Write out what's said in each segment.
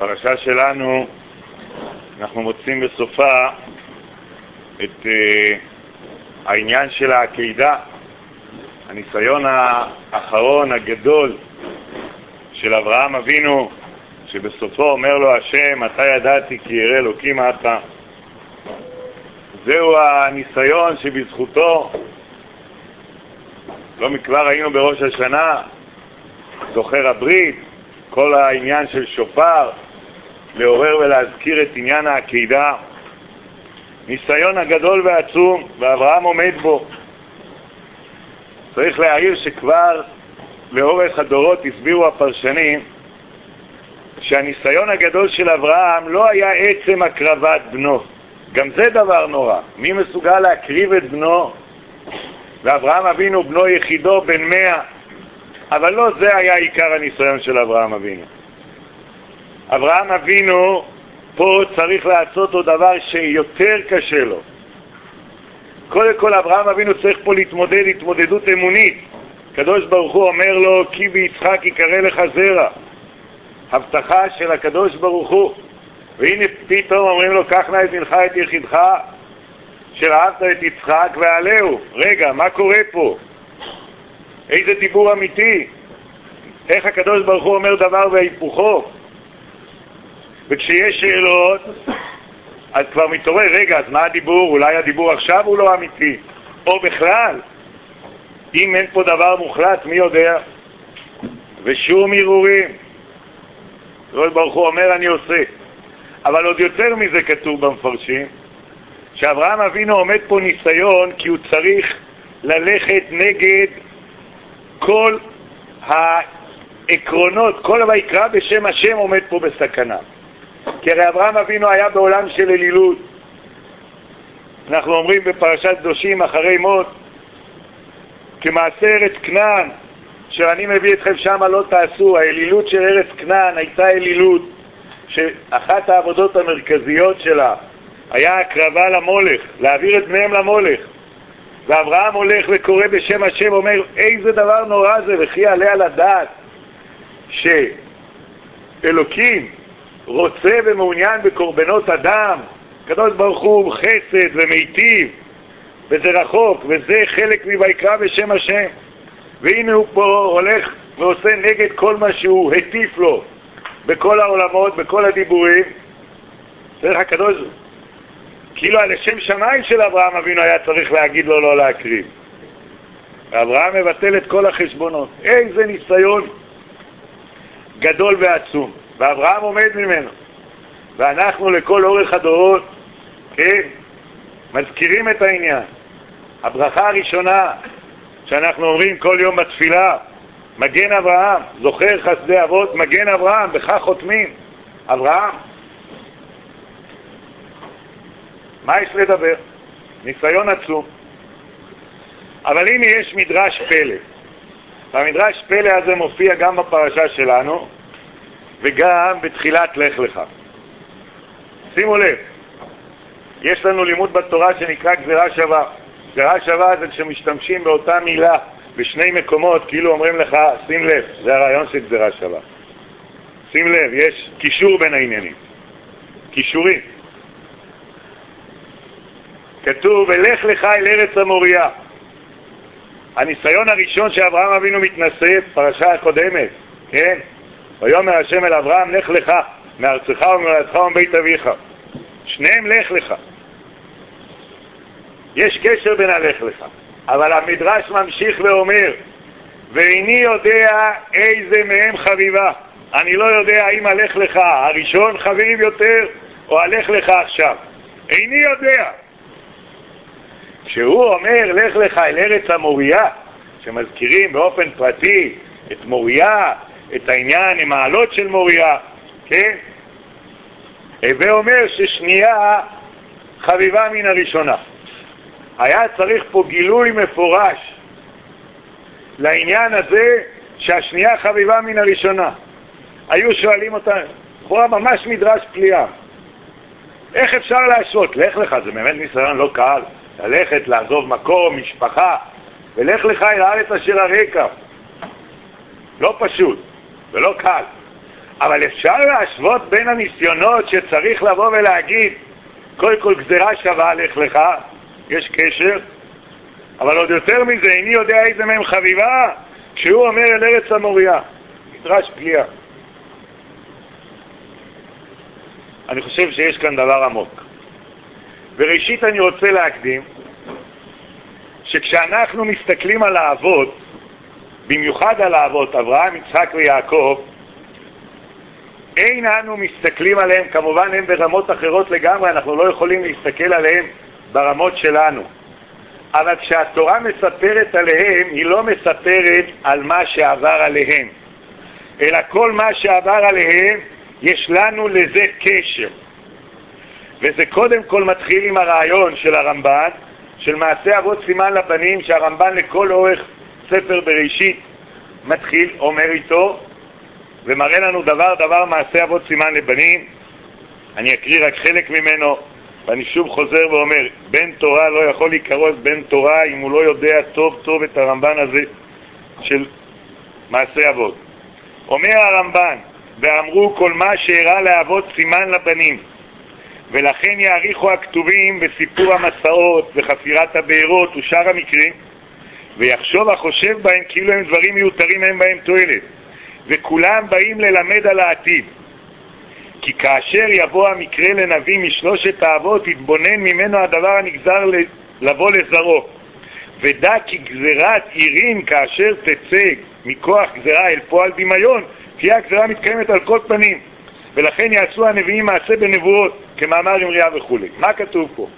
בפרשה שלנו אנחנו מוצאים בסופה את העניין של העקידה, הניסיון האחרון הגדול של אברהם אבינו, שבסופו אומר לו השם, אתה ידעתי כי ירא אלוקים אתה. זהו הניסיון שבזכותו, לא מכבר היינו בראש השנה, זוכר הברית, כל העניין של שופר, לעורר ולהזכיר את עניין העקידה, ניסיון הגדול והעצום, ואברהם עומד בו. צריך להעיר שכבר לאורך הדורות הסבירו הפרשנים שהניסיון הגדול של אברהם לא היה עצם הקרבת בנו. גם זה דבר נורא. מי מסוגל להקריב את בנו? ואברהם אבינו בנו יחידו בן 100. אבל לא זה היה עיקר הניסיון של אברהם אבינו. אברהם אבינו פה צריך לעשות עוד דבר שיותר קשה לו. קודם כל אברהם אבינו צריך פה להתמודד התמודדות אמונית. הקדוש ברוך הוא אומר לו, כי ביצחק יקרא לך זרע. הבטחה של הקדוש ברוך הוא. והנה פתאום אומרים לו, קח נא את בנך את יחידך, שאהבת את יצחק ועלהו. רגע, מה קורה פה? איזה דיבור אמיתי? איך הקדוש ברוך הוא אומר דבר והיפוכו? וכשיש שאלות, אז כבר מתעורר, רגע, אז מה הדיבור? אולי הדיבור עכשיו הוא לא אמיתי. או בכלל, אם אין פה דבר מוחלט, מי יודע? ושום ערעורים. הקדוש ברוך הוא אומר, אני עושה. אבל עוד יותר מזה כתוב במפרשים, שאברהם אבינו עומד פה ניסיון, כי הוא צריך ללכת נגד כל העקרונות, כל ויקרא בשם השם עומד פה בסכנה. כי הרי אברהם אבינו היה בעולם של אלילות. אנחנו אומרים בפרשת קדושים אחרי מות, כמעשה ארץ כנען, שאני מביא אתכם שמה לא תעשו. האלילות של ארץ כנען הייתה אלילות שאחת העבודות המרכזיות שלה היה הקרבה למולך, להעביר את בניהם למולך. ואברהם הולך וקורא בשם השם, אומר איזה דבר נורא זה, וכי יעלה על הדעת שאלוקים רוצה ומעוניין בקורבנות אדם. הקדוש ברוך הוא חסד ומיטיב, וזה רחוק, וזה חלק מויקרא בשם השם. והנה הוא פה הולך ועושה נגד כל מה שהוא הטיף לו בכל העולמות, בכל הדיבורים. צריך הקדוש, כאילו על השם שמיים של אברהם אבינו היה צריך להגיד לו לא להקריב. ואברהם מבטל את כל החשבונות. איזה ניסיון גדול ועצום. ואברהם עומד ממנו. ואנחנו לכל אורך הדורות, כן, מזכירים את העניין. הברכה הראשונה שאנחנו אומרים כל יום בתפילה, מגן אברהם, זוכר חסדי אבות, מגן אברהם, בכך חותמים. אברהם. מה יש לדבר? ניסיון עצום. אבל הנה יש מדרש פלא. והמדרש פלא הזה מופיע גם בפרשה שלנו, וגם בתחילת לך לך. שימו לב, יש לנו לימוד בתורה שנקרא גזירה שווה. גזירה שווה זה כשמשתמשים באותה מילה בשני מקומות, כאילו אומרים לך, שים לב, זה הרעיון של גזירה שווה. שים לב, יש קישור בין העניינים. קישורים. כתוב, ולך לך אל ארץ המוריה. הניסיון הראשון שאברהם אבינו מתנשא, פרשה הקודמת, כן? ויאמר השם אל אברהם, לך לך מארצך וממולדתך ומבית אביך. שניהם לך לך. יש קשר בין הלך לך. אבל המדרש ממשיך ואומר, ואיני יודע איזה מהם חביבה. אני לא יודע אם הלך לך הראשון חביב יותר או הלך לך עכשיו. איני יודע. כשהוא אומר לך לך אל ארץ המוריה, שמזכירים באופן פרטי את מוריה, את העניין עם העלות של מוריה, כן? ואומר ששנייה חביבה מן הראשונה. היה צריך פה גילוי מפורש לעניין הזה שהשנייה חביבה מן הראשונה. היו שואלים אותה, לכאורה ממש מדרש פליאה. איך אפשר להשוות? לך לך, זה באמת ניסיון לא קל. ללכת, לעזוב מקום, משפחה, ולך לך אל הארץ אשר הרקע. לא פשוט ולא קל. אבל אפשר להשוות בין הניסיונות שצריך לבוא ולהגיד, קודם כל גזירה שווה לך, יש קשר, אבל עוד יותר מזה, איני יודע איזה מהם חביבה, כשהוא אומר אל ארץ המוריה, מדרש פליאה. אני חושב שיש כאן דבר עמוק. וראשית אני רוצה להקדים, שכשאנחנו מסתכלים על האבות, במיוחד על האבות, אברהם, יצחק ויעקב, אין אנו מסתכלים עליהם, כמובן הם ברמות אחרות לגמרי, אנחנו לא יכולים להסתכל עליהם ברמות שלנו. אבל כשהתורה מספרת עליהם, היא לא מספרת על מה שעבר עליהם, אלא כל מה שעבר עליהם, יש לנו לזה קשר. וזה קודם כל מתחיל עם הרעיון של הרמב"ן, של מעשה אבות סימן לבנים, שהרמב"ן לכל אורך ספר בראשית מתחיל, אומר איתו, ומראה לנו דבר מעשה אבות סימן לבנים. אני אקריא רק חלק ממנו, ואני שוב חוזר ואומר, בן תורה לא יכול להיקרא בן תורה אם הוא לא יודע טוב את הרמב"ן הזה של מעשה אבות. אומר הרמב"ן, ואמרו כל מה שהראה לאבות סימן לבנים, ולכן יעריכו הכתובים בסיפור המסעות וחפירת הבארות ושאר המקרים, ויחשוב החושב בהם כאילו הם דברים מיותרים, הם בהם תועלת, וכולם באים ללמד על העתיד. כי כאשר יבוא המקרה לנביא משלושת האבות, יתבונן ממנו הדבר הנגזר לבוא לזרו, ודע כי גזירת עירים כאשר תצא מכוח גזירה אל פועל דמיון, תהיה הגזירה מתקיימת על כל פנים, ולכן יעשו הנביאים מעשה בנבואות, כמאמר אמריה וכו'. מה כתוב פה?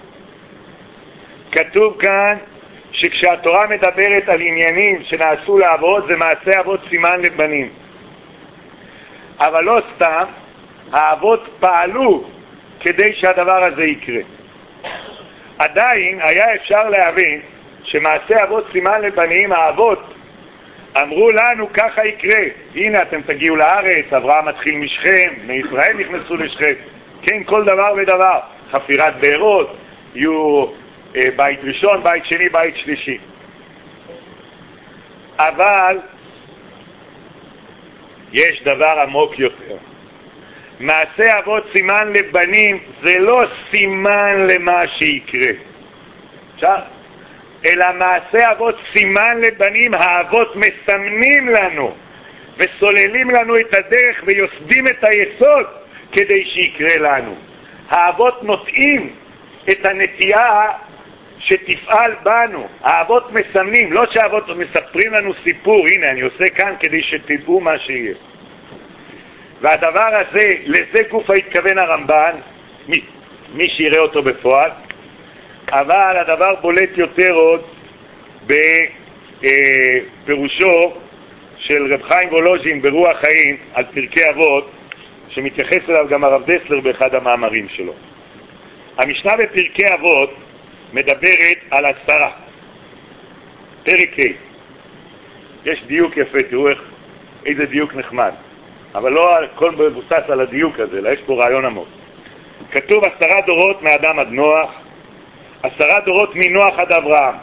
כתוב כאן שכשהתורה מדברת על עניינים שנעשו לאבות, זה מעשה אבות סימן לבנים. אבל לא סתם, האבות פעלו כדי שהדבר הזה יקרה. עדיין היה אפשר להבין שמעשה אבות סימן לבנים, האבות אמרו לנו ככה יקרה, הנה אתם תגיעו לארץ, אברהם מתחיל משכם, מישראל נכנסו לשכם, כן, כל דבר ודבר, חפירת בארות, יהיו בית ראשון, בית שני, בית שלישי. אבל יש דבר עמוק יותר. מעשה אבות סימן לבנים זה לא סימן למה שיקרה, אפשר? אלא מעשה אבות סימן לבנים, האבות מסמנים לנו וסוללים לנו את הדרך ויוסדים את היסוד כדי שיקרה לנו. האבות נוטעים את הנטייה שתפעל בנו, האבות מסמנים, לא שהאבות מספרים לנו סיפור, הנה אני עושה כאן כדי שתדעו מה שיהיה. והדבר הזה, לזה גוף התכוון הרמב"ן, מי שיראה אותו בפועל, אבל הדבר בולט יותר עוד בפירושו של רב חיים וולוז'ין ברוח חיים על פרקי אבות, שמתייחס אליו גם הרב דסלר באחד המאמרים שלו. המשנה בפרקי אבות מדברת על 10, פרק ה'. יש דיוק יפה, תראו איזה דיוק נחמד, אבל לא הכל מבוסס על הדיוק הזה, אלא יש פה רעיון עמוק. כתוב 10 דורות מאדם עד נוח, 10 דורות מנוח עד אברהם.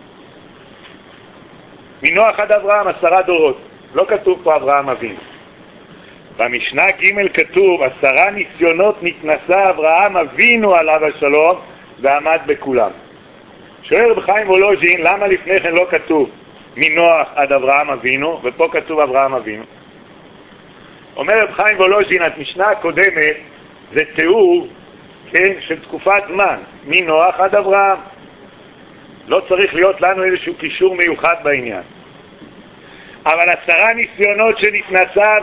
מנוח עד אברהם 10 דורות, לא כתוב פה אברהם אבינו. במשנה ג' כתוב 10 ניסיונות נתנסה אברהם אבינו עליו השלום ועמד בכולם. שואל רב חיים וולוז'ין, למה לפני כן לא כתוב מנוח עד אברהם אבינו ופה כתוב אברהם אבינו? אומר רב חיים וולוז'ין, המשנה הקודמת זה תיאור, כן, של תקופת זמן, מנוח עד אברהם. לא צריך להיות לנו איזשהו קישור מיוחד בעניין. אבל 10 ניסיונות שנתנסה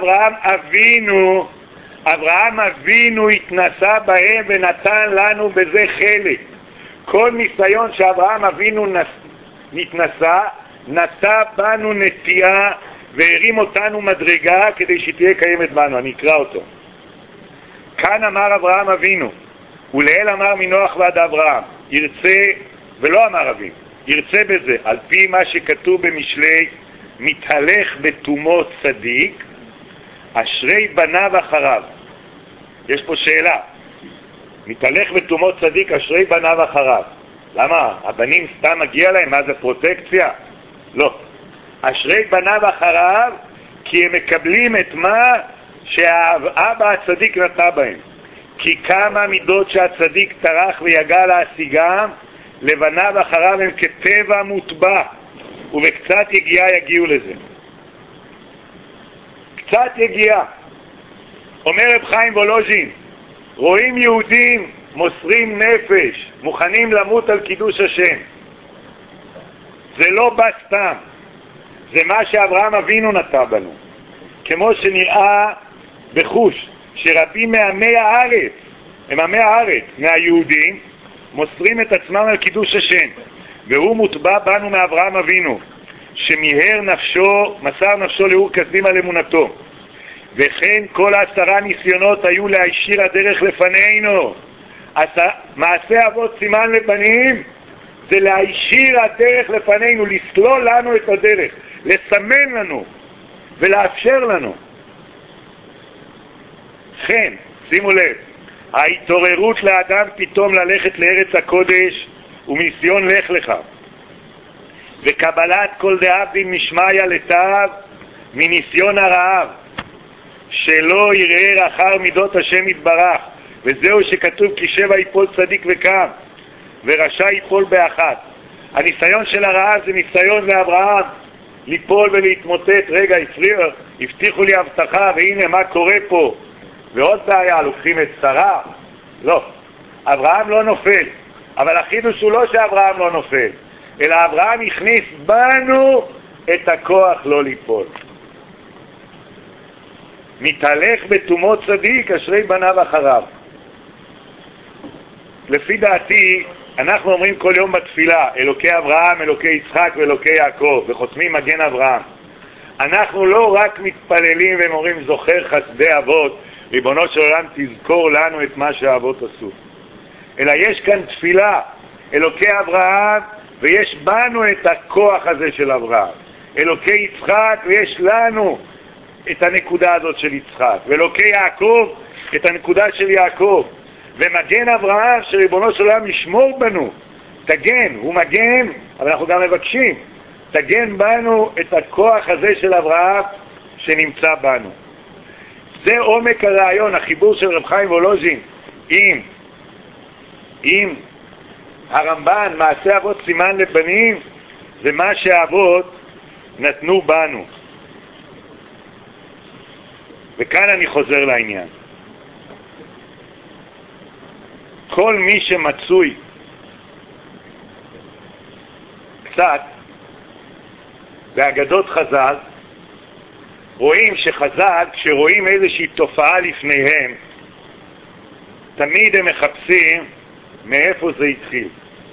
אברהם אבינו התנסה בהם ונתן לנו בזה חלק. כל ניסיון שאברהם אבינו נתנסה, נטע בנו נטייה והרים אותנו מדרגה כדי שתהיה קיימת בנו. אני אקרא אותו. כאן אמר אברהם אבינו, ולאל אמר מנוח ועד אברהם, ירצה, ולא אמר אבינו, ירצה בזה, על פי מה שכתוב במשלי, מתהלך בתומו צדיק, אשרי בניו אחריו. יש פה שאלה, מתהלך בתומו צדיק, אשרי בניו אחריו. למה? הבנים סתם מגיע להם? מה זה פרוטקציה? לא. אשרי בניו אחריו, כי הם מקבלים את מה שהאבא הצדיק נתנה בהם. כי כמה מידות שהצדיק טרח ויגע להשיגם, לבניו אחריו הם כטבע מוטבע, ובקצת יגיעה יגיעו לזה. קצת יגיעה. אומר רב חיים וולוז'ין, רואים יהודים מוסרים נפש, מוכנים למות על קידוש השם. זה לא בא סתם, זה מה שאברהם אבינו נטע בנו. כמו שנראה בחוש, שרבים מעמי הארץ, הם עמי הארץ, מהיהודים, מוסרים את עצמם על קידוש השם, והוא מוטבע בנו מאברהם אבינו, שמיהר נפשו, מסר נפשו לאור כסדים על אמונתו. וכן כל 10 ניסיונות היו להישיר הדרך לפנינו. מעשה אבות סימן לבנים זה להישיר הדרך לפנינו, לסלול לנו את הדרך, לסמן לנו ולאפשר לנו. כן, שימו לב, ההתעוררות לאדם פתאום ללכת לארץ הקודש ומיסיון לך לך, וקבלת כל דאבדין משמעיה לתו מניסיון הרעב, שלא יראה אחר מידות השם יתברך, וזהו שכתוב כי 7 יפול צדיק וקם ורשע יפול באחת. הניסיון של הרעב זה ניסיון לאברהם ליפול ולהתמוטט. רגע, הבטיחו לי הבטחה והנה מה קורה פה, ועוד בעיה, לוקחים את שרה. לא, אברהם לא נופל, אבל החידוש הוא לא שאברהם לא נופל, אלא אברהם הכניס בנו את הכוח לא ליפול. מתהלך בתומות צדיק אשרי בניו אחריו. לפי דעתי אנחנו אומרים כל יום בתפילה אלוקי אברהם, אלוקי יצחק ואלוקי יעקב, וחותמים מגן אברהם. אנחנו לא רק מתפללים ואומרים זוכר חסדי אבות, ריבונו של עולם תזכור לנו את מה שהאבות עשו, אלא יש כאן תפילה אלוקי אברהם, ויש בנו את הכוח הזה של אברהם. אלוקי יצחק, ויש לנו את הנקודה הזאת של יצחק, ואלוקי יעקב את הנקודה של יעקב, ומגן אברהם שריבונו של עולם ישמור בנו. תגן, הוא מגן, אבל אנחנו גם מבקשים, תגן בנו את הכוח הזה של אברהם שנמצא בנו. זה עומק הרעיון, החיבור של רב חיים וולוז'ין עם הרמב"ן, מעשה אבות סימן לבנים, זה מה שהאבות נתנו בנו. וכאן אני חוזר לעניין. כל מי שמצוי קצת באגדות חז"ל, רואים שחז"ל, כשרואים איזושהי תופעה לפניהם, תמיד הם מחפשים מאיפה זה התחיל.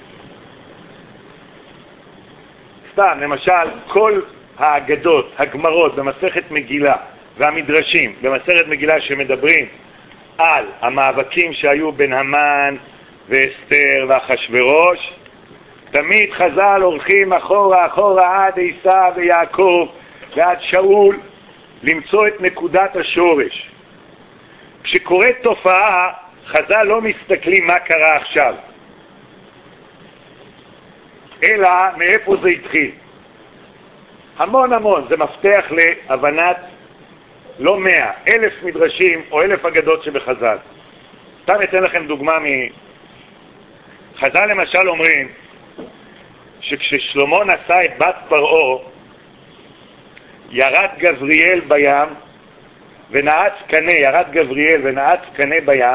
סתם, למשל, כל האגדות, הגמרות במסכת מגילה והמדרשים במסכת מגילה שמדברים על המאבקים שהיו בין המן ואסתר ואחשוורוש, תמיד חז"ל הולכים אחורה עד עשיו ויעקב ועד שאול למצוא את נקודת השורש. כשקורית תופעה, חז"ל לא מסתכלים מה קרה עכשיו, אלא מאיפה זה התחיל. המון, זה מפתח להבנת לא 100, 1000 מדרשים או 1000 אגדות שבחז"ל. סתם אתן לכם דוגמה חז"ל למשל אומרים שכששלמה נשא את בת פרעה, ירד גבריאל בים ונעץ קנה, ירד גבריאל ונעץ קנה בים,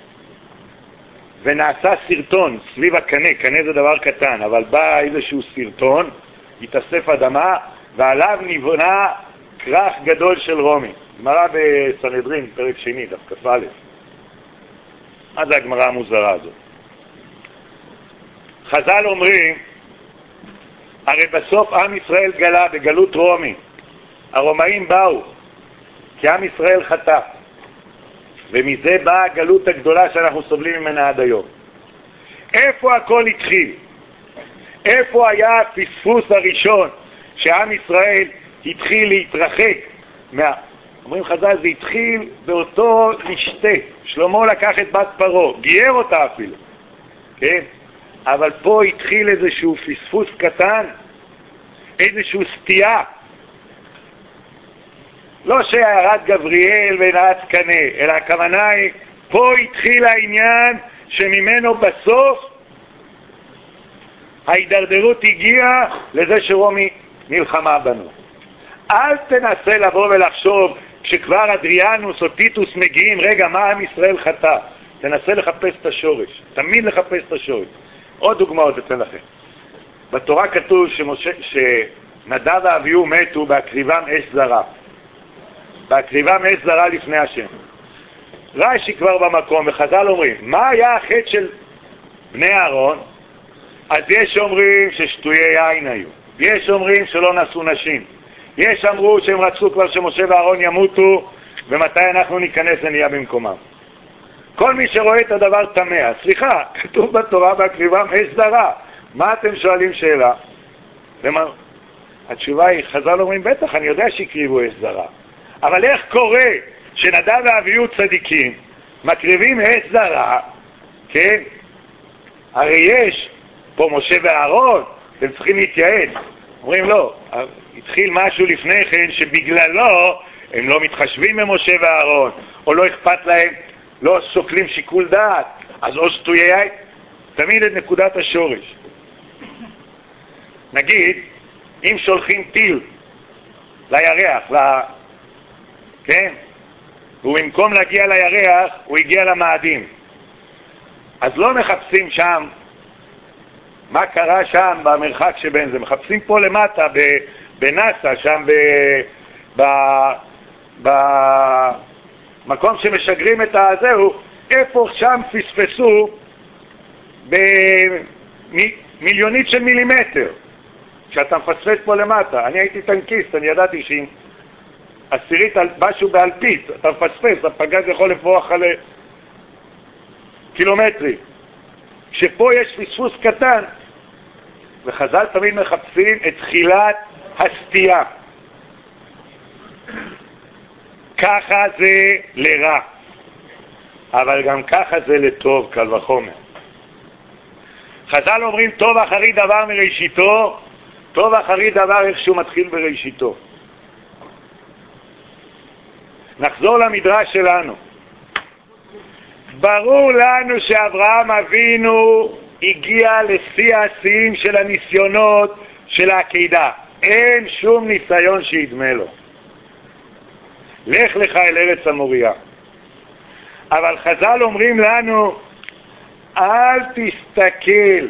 ונעשה סרטון סביב הקנה. קנה זה דבר קטן, אבל בא איזשהו סרטון, התאסף אדמה, ועליו נבנה כרך גדול של רומי. גמרא בסנהדרין, פרק שני, דף כ"א. מה זה הגמרא המוזרה הזאת? חז"ל אומרים, הרי בסוף עם ישראל גלה בגלות רומי. הרומאים באו, כי עם ישראל חטא. ומזה באה הגלות הגדולה שאנחנו סובלים ממנה עד היום. איפה הכל התחיל? איפה היה הפספוס הראשון שעם ישראל התחיל להתרחק? אומרים חז"ל, זה התחיל באותו משתה. שלמה לקח את בת פרעה, גייר אותה אפילו, כן? אבל פה התחיל איזשהו פספוס קטן, איזשהו סטייה. לא שירד גבריאל ונעץ קנה, אלא הכוונה היא, פה התחיל העניין שממנו בסוף ההידרדרות הגיעה לזה שרומי נלחמה בנו. אל תנסה לבוא ולחשוב כשכבר אדריאנוס או טיטוס מגיעים, רגע, מה עם ישראל חטא? תנסה לחפש את השורש, תמיד לחפש את השורש. עוד דוגמאות אתן לכם. בתורה כתוב שנדב ואביהו מתו בהקריבם אש זרה. בהקריבם אש זרה לפני השם. רש"י כבר במקום, וחז"ל אומרים, מה היה החטא של בני אהרון? אז יש אומרים ששטויי יין היו, יש אומרים שלא נשאו נשים, יש אמרו שהם רצו כבר שמשה ואהרון ימותו, ומתי אנחנו ניכנס ונהיה במקומם. כל מי שרואה את הדבר תמה, סליחה, כתוב בתורה בהקריבם אש זרה, מה אתם שואלים שאלה? התשובה היא, חז"ל אומרים, בטח, אני יודע שהקריבו אש זרה, אבל איך קורה שנדב ואביהו צדיקים מקריבים אש זרה, כן? הרי יש פה משה ואהרון, אתם צריכים להתייעץ. אומרים לא, התחיל משהו לפני כן שבגללו הם לא מתחשבים במשה ואהרון, או לא אכפת להם, לא שוקלים שיקול דעת, אז או שטויי, תמיד את נקודת השורש. נגיד, אם שולחים טיל לירח, כן? ובמקום להגיע לירח, הוא הגיע למאדים. אז לא מחפשים שם מה קרה שם במרחק שבין זה, מחפשים פה למטה בנאסא, שם במקום שמשגרים את הזהו, איפה שם פספסו במיליונית של מילימטר. כשאתה מפספס פה למטה, אני הייתי טנקיסט, אני ידעתי שאם עשירית משהו באלפית, אתה מפספס, הפגז יכול לפרוח על קילומטרים. כשפה יש פספוס קטן, וחז"ל תמיד מחפשים את תחילת הסטייה. ככה זה לרע, אבל גם ככה זה לטוב, קל וחומר. חז"ל אומרים, טוב אחרי דבר מראשיתו, טוב אחרי דבר איך שהוא מתחיל בראשיתו. נחזור למדרש שלנו. ברור לנו שאברהם אבינו הגיע לשיא השיאים של הניסיונות של העקידה. אין שום ניסיון שידמה לו. לך לך אל ארץ המוריה. אבל חז"ל אומרים לנו, אל תסתכל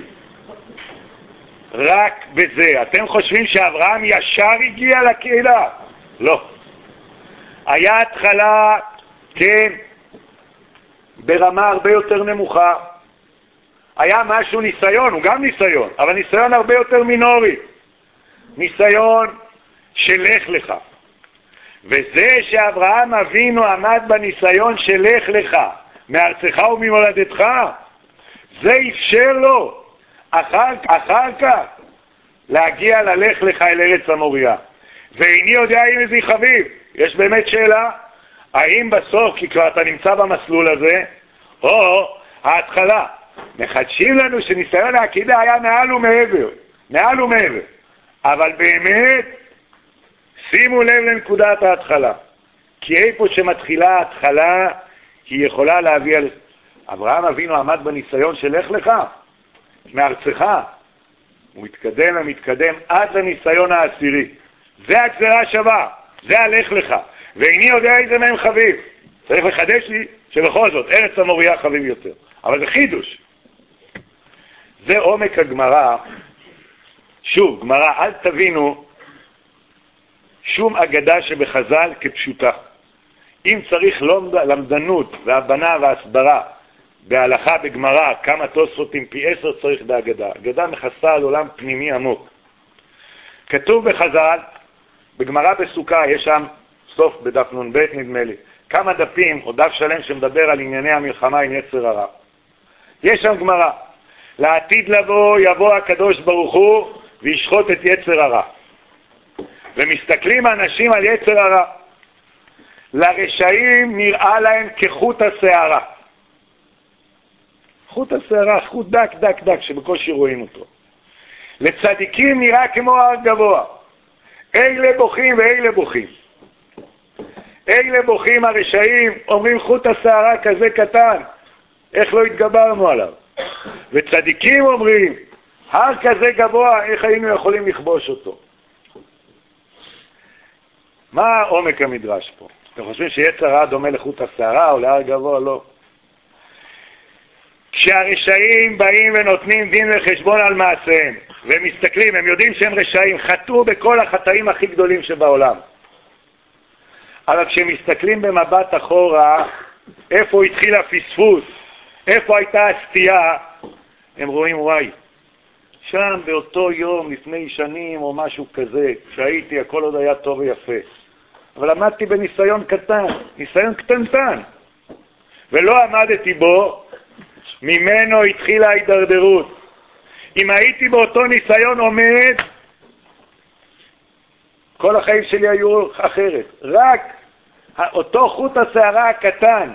רק בזה. אתם חושבים שאברהם ישר הגיע לקהילה? לא. היה התחלה, כן, ברמה הרבה יותר נמוכה. היה משהו ניסיון, הוא גם ניסיון, אבל ניסיון הרבה יותר מינורי. ניסיון שלך לך. וזה שאברהם אבינו עמד בניסיון שלך לך, מארצך וממולדתך, זה אפשר לו אחר כך להגיע ללך לך אל ארץ המוריה. ואיני יודע אם זה חביב. יש באמת שאלה, האם בסוף, כי כבר אתה נמצא במסלול הזה, או ההתחלה, מחדשים לנו שניסיון העקידה היה מעל ומעבר. אבל באמת, שימו לב לנקודת ההתחלה. כי איפה שמתחילה ההתחלה, היא יכולה להביא על... אברהם אבינו עמד בניסיון של לך לך, מארצך. הוא מתקדם ומתקדם עד לניסיון העשירי. זה הגזרה שווה, זה הלך לך. ואיני יודע איזה מהם חביב. צריך לחדש לי שבכל זאת, ארץ המוריה חביב יותר. אבל זה חידוש. זה עומק הגמרא. שוב, גמרא, אל תבינו שום אגדה שבחז"ל כפשוטה. אם צריך למדנות והבנה והסברה בהלכה בגמרא, כמה תוספות פי 10 צריך באגדה. אגדה מכסה על עולם פנימי עמוק. כתוב בחז"ל, בגמרא בסוכה, יש שם סוף בדף נ"ב נדמה לי, כמה דפים או דף שלם שמדבר על ענייני המלחמה עם יצר הרע. יש שם גמרא, לעתיד לבוא יבוא הקדוש ברוך הוא וישחוט את יצר הרע. ומסתכלים אנשים על יצר הרע. לרשעים נראה להם כחוט השערה. חוט השערה, חוט דק שבקושי רואים אותו. לצדיקים נראה כמו הר גבוה. אלה בוכים ואלה בוכים. אלה בוכים הרשעים, אומרים חוט השערה כזה קטן, איך לא התגברנו עליו? וצדיקים אומרים, הר כזה גבוה, איך היינו יכולים לכבוש אותו? מה עומק המדרש פה? אתם חושבים שיצר הרע דומה לחוט השערה או להר גבוה? לא. כשהרשעים באים ונותנים דין וחשבון על מעשיהם, והם מסתכלים, הם יודעים שהם רשעים, חטאו בכל החטאים הכי גדולים שבעולם. אבל כשהם מסתכלים במבט אחורה, איפה התחיל הפספוס, איפה הייתה הסטייה, הם רואים, וואי, שם באותו יום לפני שנים או משהו כזה, כשהייתי הכל עוד היה טוב ויפה. אבל עמדתי בניסיון קטן, ניסיון קטנטן, ולא עמדתי בו, ממנו התחילה ההידרדרות. אם הייתי באותו ניסיון עומד, כל החיים שלי היו אחרת. רק אותו חוט השערה הקטן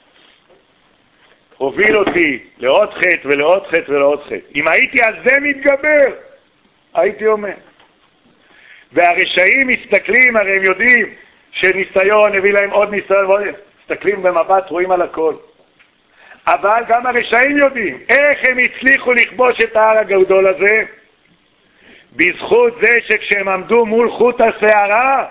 הוביל אותי לעוד חטא ולעוד חטא ולעוד חטא. אם הייתי על זה מתגבר, הייתי עומד. והרשעים מסתכלים, הרי הם יודעים שניסיון הביא להם עוד ניסיון, מסתכלים במבט, רואים על הכל. אבל גם הרשעים יודעים איך הם הצליחו לכבוש את ההר הגדול הזה, בזכות זה שכשהם עמדו מול חוט השערה,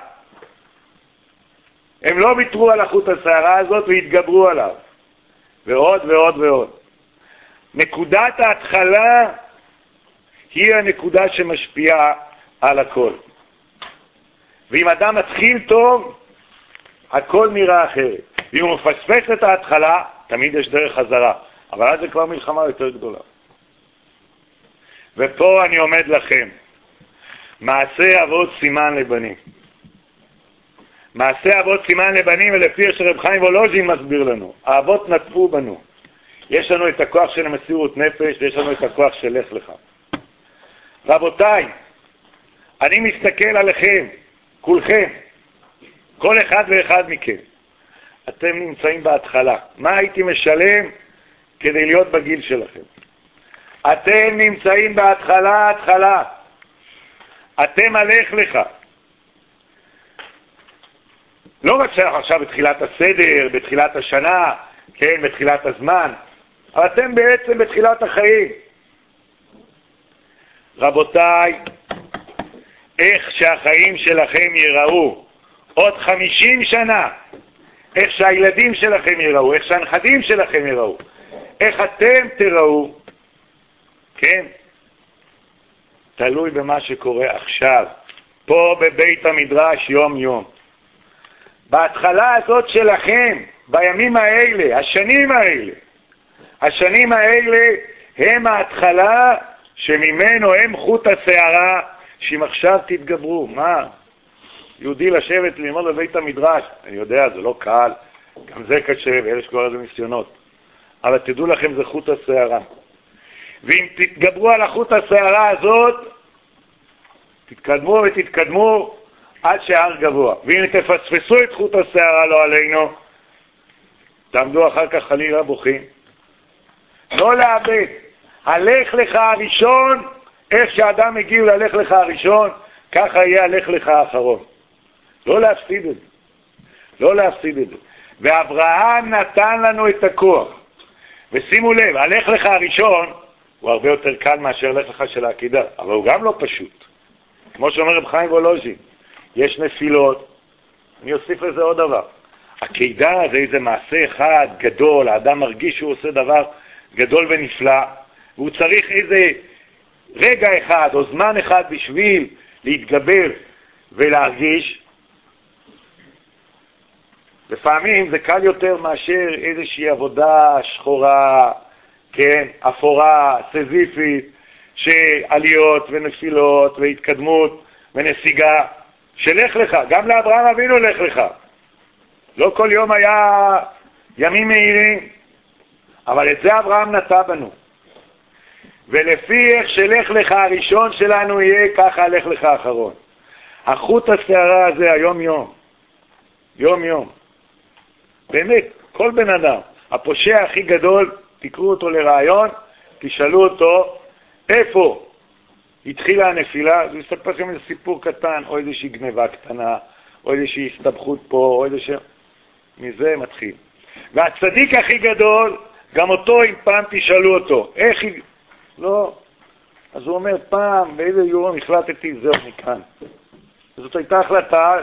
הם לא ויתרו על החוט השערה הזאת והתגברו עליו. ועוד ועוד ועוד. נקודת ההתחלה היא הנקודה שמשפיעה על הכל. ואם אדם מתחיל טוב, הכל נראה אחרת. ואם הוא מפספס את ההתחלה, תמיד יש דרך חזרה. אבל אז זה כבר מלחמה יותר גדולה. ופה אני עומד לכם. מעשה אבות סימן לבנים. מעשה אבות סימן לבנים, ולפי שרב חיים וולוז'ין מסביר לנו. האבות נטפו בנו. יש לנו את הכוח של המסירות נפש, ויש לנו את הכוח של לך לך. רבותיי, אני מסתכל עליכם, כולכם, כל אחד ואחד מכם. אתם נמצאים בהתחלה. מה הייתי משלם כדי להיות בגיל שלכם? אתם נמצאים בהתחלה, התחלה. אתם הלך לך. לא רק עכשיו בתחילת הסדר, בתחילת השנה, כן, בתחילת הזמן, אבל אתם בעצם בתחילת החיים. רבותיי, איך שהחיים שלכם ייראו עוד 50 שנה, איך שהילדים שלכם ייראו, איך שהנכדים שלכם ייראו, איך אתם תראו, כן, תלוי במה שקורה עכשיו, פה בבית המדרש יום יום. בהתחלה הזאת שלכם, בימים האלה, השנים האלה הם ההתחלה שממנו הם חוט השערה, שאם עכשיו תתגברו. מה? יהודי לשבת ללמוד בבית המדרש, אני יודע, זה לא קל, גם זה קשה, ואלה שקוראים לזה ניסיונות. אבל תדעו לכם, זה חוט השערה. ואם תתגברו על החוט השערה הזאת, תתקדמו ותתקדמו עד שההר גבוה. ואם תפספסו את חוט השערה לא עלינו, תעמדו אחר כך חלילה בוכים. לא לאבד. הלך לך הראשון, איך שאדם הגיעו ללך לך הראשון, ככה יהיה הלך לך האחרון. לא להפסיד את זה. לא להפסיד את זה. ואברהם נתן לנו את הכוח. ושימו לב, הלך לך הראשון הוא הרבה יותר קל מאשר הלך לך של העקידה, אבל הוא גם לא פשוט. כמו שאומר רב חיים וולוז'ין, יש נפילות. אני אוסיף לזה עוד דבר. העקידה זה איזה מעשה אחד גדול, האדם מרגיש שהוא עושה דבר גדול ונפלא, והוא צריך איזה רגע אחד או זמן אחד בשביל להתגבר ולהרגיש. לפעמים זה קל יותר מאשר איזושהי עבודה שחורה, כן, אפורה, סזיפית, שעליות ונפילות והתקדמות ונסיגה, שלך לך, גם לאברהם אבינו לך לך. לא כל יום היה ימים מהירים, אבל את זה אברהם נטע בנו. ולפי איך שלך לך הראשון שלנו יהיה, ככה לך לך האחרון. החוט השערה הזה היום יום, יום יום. באמת, כל בן אדם, הפושע הכי גדול, תקראו אותו לרעיון, תשאלו אותו איפה התחילה הנפילה, זה יספר לכם איזה סיפור קטן, או איזושהי גניבה קטנה, או איזושהי הסתבכות פה, או איזושהי... מזה מתחיל. והצדיק הכי גדול, גם אותו אם פעם תשאלו אותו, איך היא... לא. אז הוא אומר, פעם, באיזה יום החלטתי, זהו מכאן. זאת הייתה החלטה,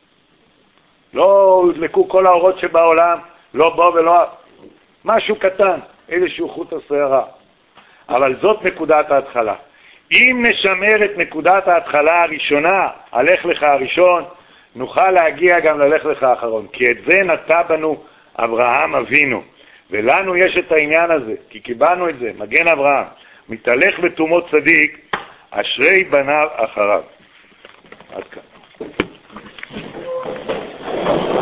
לא הודלקו כל האורות שבעולם, לא בוא ולא... משהו קטן, איזשהו חוט השערה. אבל זאת נקודת ההתחלה. אם נשמר את נקודת ההתחלה הראשונה, הלך לך הראשון, נוכל להגיע גם ללך לך האחרון. כי את זה נטע בנו אברהם אבינו. ולנו יש את העניין הזה, כי קיבלנו את זה, מגן אברהם. מתהלך בתומו צדיק, אשרי בניו אחריו. עד כאן.